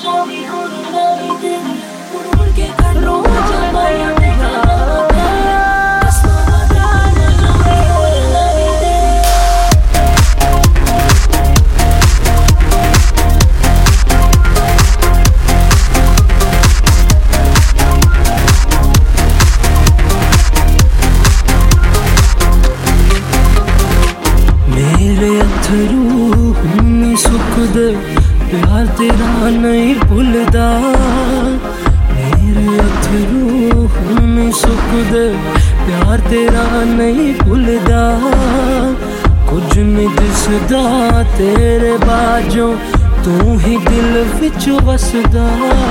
सुख दे प्यार तेरा नहीं भुलदा, मेरे अथरू में सुख दे प्यार तेरा नहीं भुलदा। कुछ नहीं दिसदा तेरे बाजों तू ही दिल विच वसदा।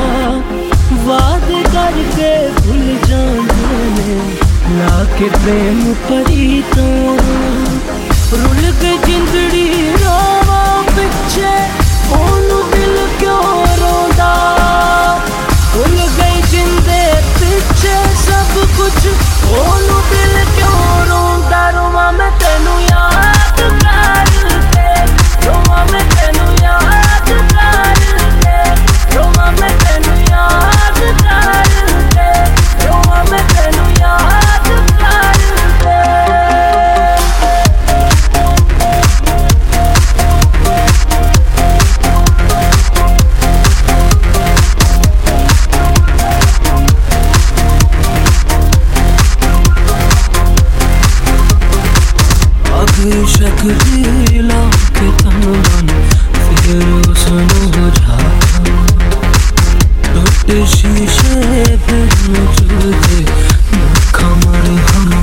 वादे करके भुल जांदे ने लाके प्रेम परी तो रुल के जिंदड़ी रोवा पिछे ओनू दिल क्यों रोंदा। भुल गई जिंदे पिछे सब कुछ ओनू दिल क्यों रोंदा। रोवा मैं तेनू याद करके, रोवा मैं तेनू याद करके, रोवा मैं तेनू याद करके, रोवा मैं तेनू याद करके। शक दिला के तन मन फिर उसने बुझा। टूटे शीशे पे मुझे खमर हम